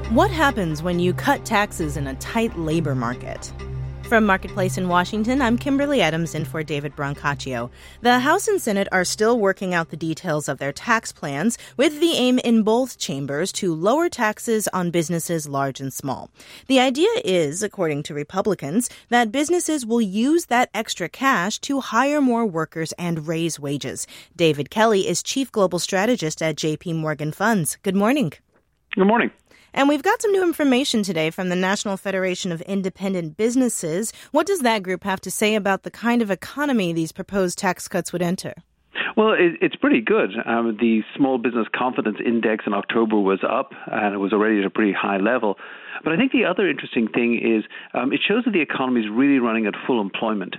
What happens when you cut taxes in a tight labor market? From Marketplace in Washington, I'm Kimberly Adams in for David Brancaccio. The House and Senate are still working out the details of their tax plans, with the aim in both chambers to lower taxes on businesses large and small. The idea is, according to Republicans, that businesses will use that extra cash to hire more workers and raise wages. David Kelly is Chief Global Strategist at JP Morgan Funds. Good morning. Good morning. And we've got some new information today from the National Federation of Independent Businesses. What does that group have to say about the kind of economy these proposed tax cuts would enter? Well, it's pretty good. The Small Business Confidence Index in October was up, and it was already at a pretty high level. But I think the other interesting thing is it shows that the economy is really running at full employment.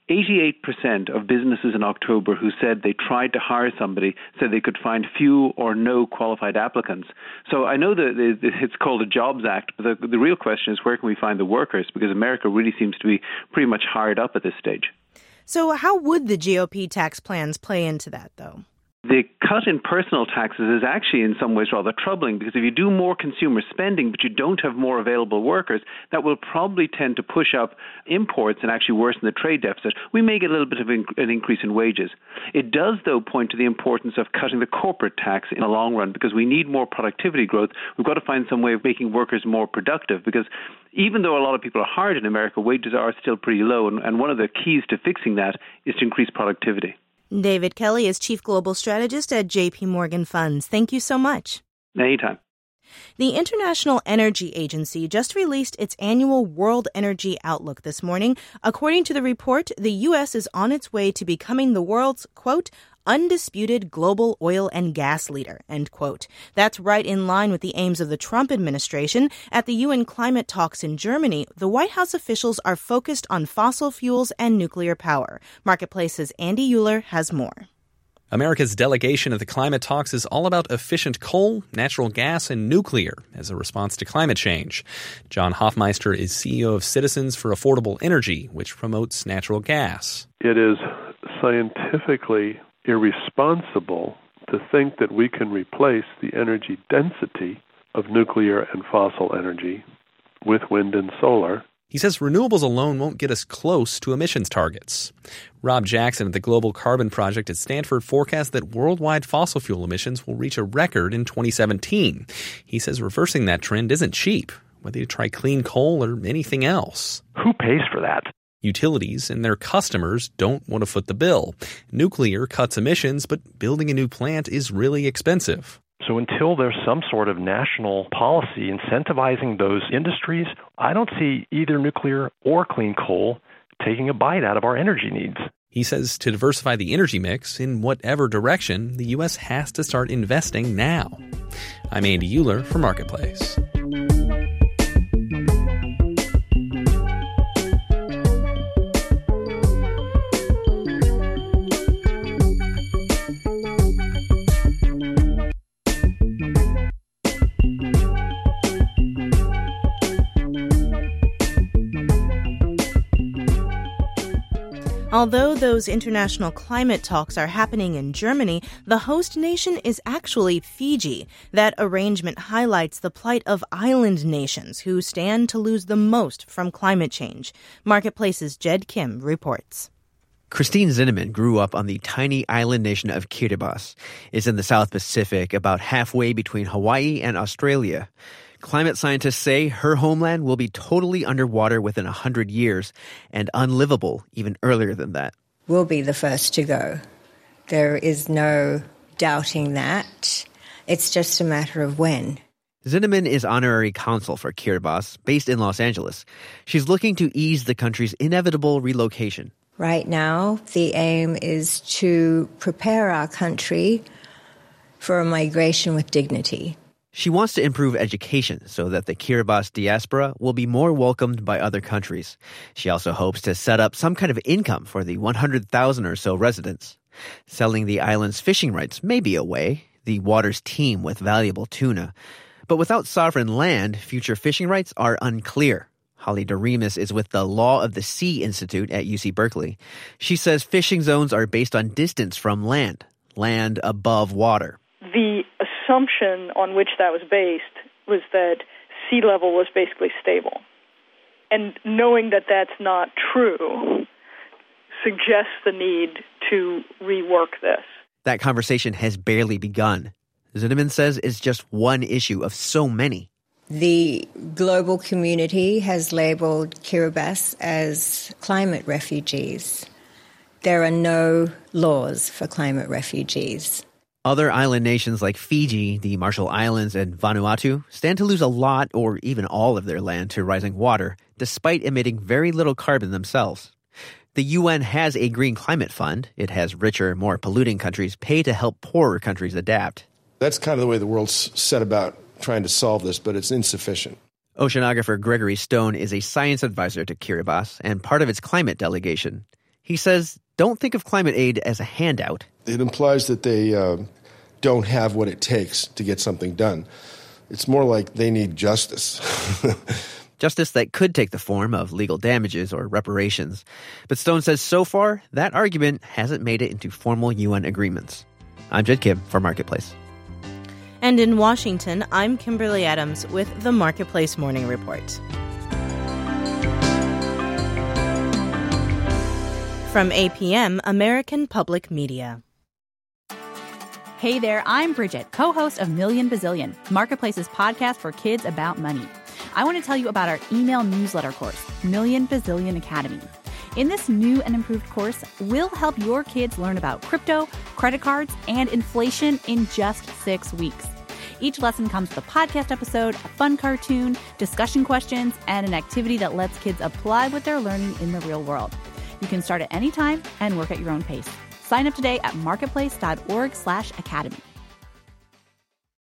88% of businesses in October who said they tried to hire somebody said they could find few or no qualified applicants. So I know that it's called a Jobs Act, but the real question is where can we find the workers? Because America really seems to be pretty much hired up at this stage. So how would the GOP tax plans play into that, though? The cut in personal taxes is actually in some ways rather troubling because if you do more consumer spending but you don't have more available workers, that will probably tend to push up imports and actually worsen the trade deficit. We may get a little bit of an increase in wages. It does, though, point to the importance of cutting the corporate tax in the long run because we need more productivity growth. We've got to find some way of making workers more productive because even though a lot of people are hired in America, wages are still pretty low. And one of the keys to fixing that is to increase productivity. David Kelly is Chief Global Strategist at JP Morgan Funds. Thank you so much. Anytime. The International Energy Agency just released its annual World Energy Outlook this morning. According to the report, the U.S. is on its way to becoming the world's, quote, undisputed global oil and gas leader, end quote. That's right in line with the aims of the Trump administration. At the UN climate talks in Germany, the White House officials are focused on fossil fuels and nuclear power. Marketplace's Andy Euler has more. America's delegation at the climate talks is all about efficient coal, natural gas, and nuclear as a response to climate change. John Hofmeister is CEO of Citizens for Affordable Energy, which promotes natural gas. It is scientifically irresponsible to think that we can replace the energy density of nuclear and fossil energy with wind and solar. He says renewables alone won't get us close to emissions targets. Rob Jackson at the Global Carbon Project at Stanford forecasts that worldwide fossil fuel emissions will reach a record in 2017. He says reversing that trend isn't cheap, whether you try clean coal or anything else. Who pays for that? Utilities and their customers don't want to foot the bill. Nuclear cuts emissions, but building a new plant is really expensive. So until there's some sort of national policy incentivizing those industries, I don't see either nuclear or clean coal taking a bite out of our energy needs. He says to diversify the energy mix in whatever direction, the U.S. has to start investing now. I'm Andy Euler for Marketplace. Although those international climate talks are happening in Germany, the host nation is actually Fiji. That arrangement highlights the plight of island nations who stand to lose the most from climate change. Marketplace's Jed Kim reports. Christine Zinnemann grew up on the tiny island nation of Kiribati. It's in the South Pacific, about halfway between Hawaii and Australia. Climate scientists say her homeland will be totally underwater within 100 years and unlivable even earlier than that. We'll be the first to go. There is no doubting that. It's just a matter of when. Zinnemann is honorary consul for Kiribati, based in Los Angeles. She's looking to ease the country's inevitable relocation. Right now, the aim is to prepare our country for a migration with dignity. She wants to improve education so that the Kiribati diaspora will be more welcomed by other countries. She also hopes to set up some kind of income for the 100,000 or so residents. Selling the island's fishing rights may be a way. The waters teem with valuable tuna. But without sovereign land, future fishing rights are unclear. Holly Doremus is with the Law of the Sea Institute at UC Berkeley. She says fishing zones are based on distance from land above water. The assumption on which that was based was that sea level was basically stable. And knowing that that's not true suggests the need to rework this. That conversation has barely begun. Zimmerman says it's just one issue of so many. The global community has labeled Kiribati as climate refugees. There are no laws for climate refugees. Other island nations like Fiji, the Marshall Islands, and Vanuatu stand to lose a lot or even all of their land to rising water, despite emitting very little carbon themselves. The UN has a green climate fund. It has richer, more polluting countries pay to help poorer countries adapt. That's kind of the way the world's set about trying to solve this, but it's insufficient. Oceanographer Gregory Stone is a science advisor to Kiribati and part of its climate delegation. He says, don't think of climate aid as a handout. It implies that they don't have what it takes to get something done. It's more like they need justice. Justice that could take the form of legal damages or reparations. But Stone says so far, that argument hasn't made it into formal UN agreements. I'm Jed Kim for Marketplace. And in Washington, I'm Kimberly Adams with the Marketplace Morning Report. From APM, American Public Media. Hey there, I'm Bridget, co-host of Million Bazillion, Marketplace's podcast for kids about money. I want to tell you about our email newsletter course, Million Bazillion Academy. In this new and improved course, we'll help your kids learn about crypto, credit cards, and inflation in just 6 weeks. Each lesson comes with a podcast episode, a fun cartoon, discussion questions, and an activity that lets kids apply what they're learning in the real world. You can start at any time and work at your own pace. Sign up today at marketplace.org/academy.